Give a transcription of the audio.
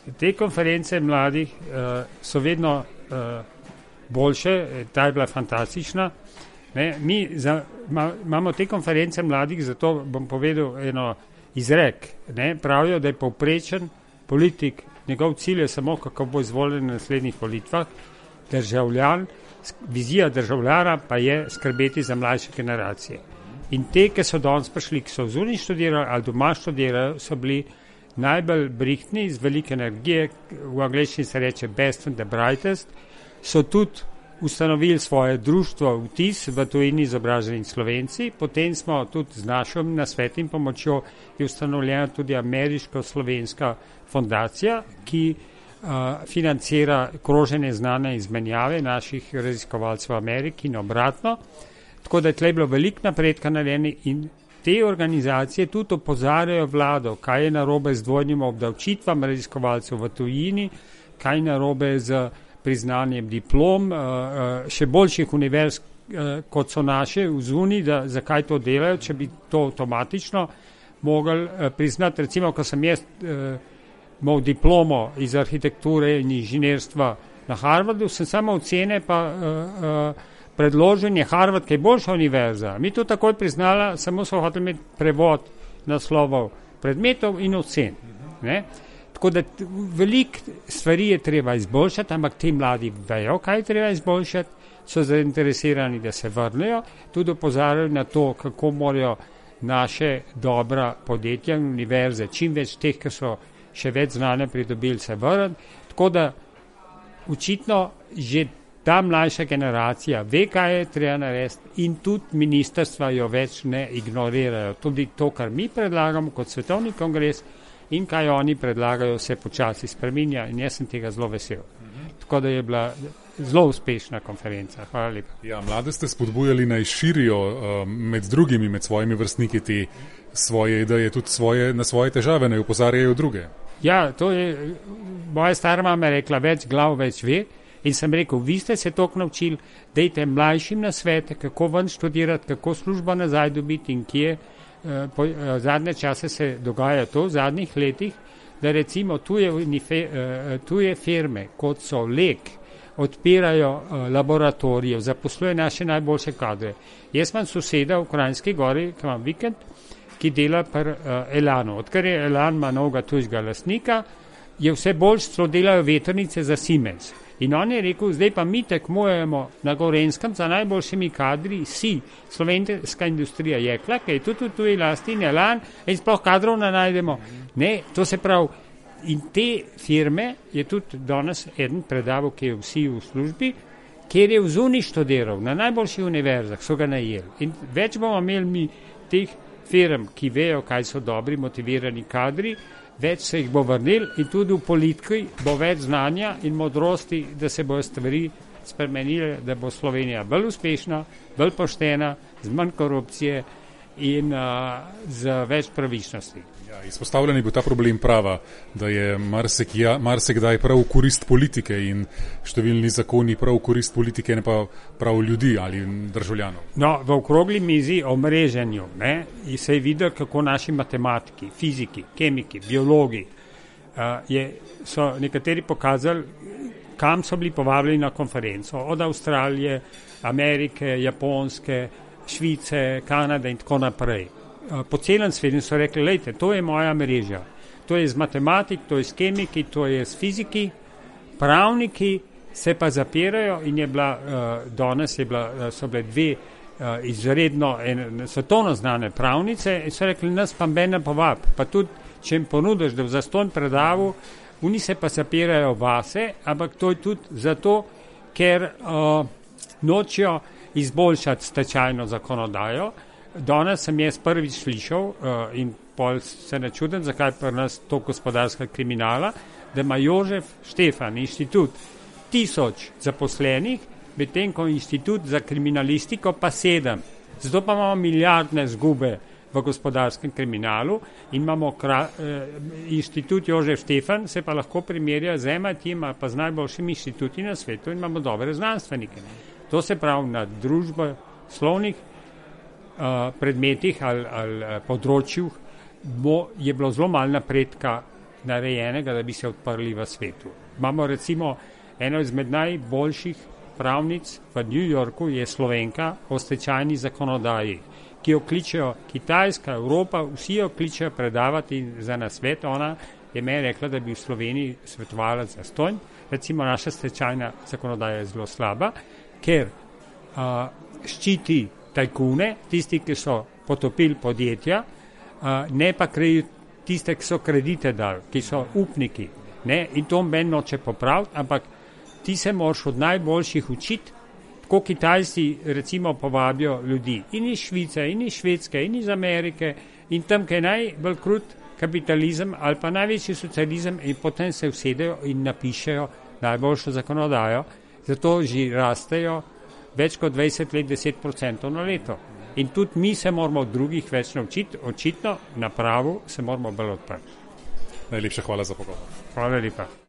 te konference mladih so vedno boljše, ta je bila fantastična. Ne, imamo te konference mladih, zato bom povedal eno izrek. Ne, pravijo, da je povprečen politik, njegov cilj je samo, kako bo izvoljen na naslednjih volitvah, vizija državljana pa je skrbeti za mlajše generacije. In te, ki so danes prišli, ki so zunaj študirali ali doma študirali, so bili najbolj brihtni, z velike energije, v angleščini se reče best and the brightest, so tudi ustanovili svoje društvo Vtis v tujini izobraženi Slovenci, potem smo tudi z našim nasvetom in pomočjo je ustanovljena tudi ameriško-slovenska fondacija, ki financira kroženje znanja izmenjave naših raziskovalcev v Ameriki in obratno. Tako da je tle bilo veliko napredka narejeno in te organizacije tudi opozarjajo vlado, kaj je narobe z dvojnim obdavčitvam raziskovalcev v tujini, kaj je narobe z priznanjem diplom, še boljših univerz, kot so naše v zuni, zakaj to delajo, če bi to avtomatično mogli priznati. Recimo, ko sem jaz imel diplomo iz arhitekture in inženirstva na Harvardu, sem samo ocene pa predložen je Harvard, ki je boljša univerza. Mi to takoj priznala, samo so hoteli imeti prevod naslovov predmetov in ocen. Ne? Tako da veliko stvari je treba izboljšati, ampak ti mladi vejo, kaj je treba izboljšati, so zainteresirani, da se vrnejo, tudi opozarjajo na to, kako morajo naše dobra podjetja in univerze, čim več teh, ki so še več znanja pridobili, se vrniti. Tako da očitno že ta mlajša generacija ve, kaj je treba narediti in tudi ministrstva jo več ne ignorirajo. Tudi to, kar mi predlagamo kot svetovni kongres in kaj oni predlagajo, se počasi spreminja in jaz sem tega zelo vesel. Tako da je bila zelo uspešna konferenca. Hvala lepa. Ja, mlade ste spodbujali naj širijo med drugimi, med svojimi vrstniki te svoje ideje, tudi na svoje težave, naj opozarjajo druge. Ja, to je, moja stara mama je rekla, več glav več ve. In sem rekel, vi ste se toliko naučili, dajte mlajšim na svete, kako ven študirati, kako službo nazaj dobiti in kje. Zadnje čase se dogaja to, v zadnjih letih, da recimo tuje firme, kot so LEK, odpirajo laboratorije, zaposluje naše najboljše kadre. Jaz imam soseda v Kranjski Gori, ki imam vikend, ki dela pri Elanu. Odkar je Elan ima novega tujega lastnika, je vse bolj celo delajo vetrnice za Siemens. In on je rekel, zdaj pa mi tekmujemo na Gorenjskem za najboljšimi kadri, slovenska industrija jekla, ki je tudi v tuji lasti in Elan, in sploh kadrov ne najdemo. Ne, to se pravi, in te firme je tudi danes eden predaval, ki je vsi v službi, kjer je v zuni študiral, na najboljših univerzah so ga najeli. In več bomo imeli mi teh firm, ki vejo, kaj so dobri, motivirani kadri, več se jih bo vrnil in tudi v politiki bo več znanja in modrosti, da se bojo stvari spremenile, da bo Slovenija bolj uspešna, bolj poštena, z manj korupcije in z več pravičnosti. Ja, izpostavljen je bil ta problem prava, da je marsikdaj prav v korist politike in številni zakoni prav v korist politike, ne pa prav ljudi ali državljanov. No, v okrogli mizi o mreženju se je videl, kako naši matematiki, fiziki, kemiki, biologi so nekateri pokazali, kam so bili povabljeni na konferenco. Od Avstralije, Amerike, Japonske, Švice, Kanade in tako naprej. Po celem svetu so rekli, lejte, to je moja mreža. To je z matematik, to je s kemiki, to je s fiziki. Pravniki se pa zapirajo in je bila, danes so bile dve izredno svetovno znane pravnice in so rekli, nas pa mene povab. Pa tudi, če jim ponudiš, da v zastonj predavu, oni se pa zapirajo vase, ampak to je tudi zato, ker nočijo izboljšati stečajno zakonodajo. Danes sem jaz prvič slišal in pol se ne čudim, zakaj pri nas to gospodarska kriminala, da ima Jožef Štefan inštitut 1000 zaposlenih, medtem ko inštitut za kriminalistiko pa 7. Zato pa imamo milijardne zgube v gospodarskem kriminalu in imamo inštitut Jožef Štefan, se pa lahko primerja z MIT-jem pa z najboljšimi inštituti na svetu in imamo dobre znanstvenike. To se pravi na družboslovnih predmetih ali področjih je bilo zelo malo napredka narejenega, da bi se odprli v svetu. Imamo recimo eno izmed najboljših pravnic v New Yorku je Slovenka o stečajni zakonodaji, ki jo kličejo Kitajska, Evropa, vsi jo kličejo predavati za nasvet. Ona je meni rekla, da bi v Sloveniji svetovala zastonj. Recimo naša stečajna zakonodaja je zelo slaba, ker ščiti tajkune, tisti, ki so potopili podjetja, ne pa tiste, ki so kredite dali, ki so upniki. Ne? In to meni noče popraviti, ampak ti se moraš od najboljših učiti, tako Kitajci recimo povabijo ljudi in iz Švice, in iz Švedske, in iz Amerike in tam, kaj najbolj krut kapitalizem ali pa največji socializem in potem se usedejo in napišejo najboljšo zakonodajo, zato že rastejo več kot 20 let 10% na leto. In tudi mi se moramo od drugih več naučiti, očitno na pravu se moramo bolj odprti. Najlepša hvala za pogovor. Hvala lepa.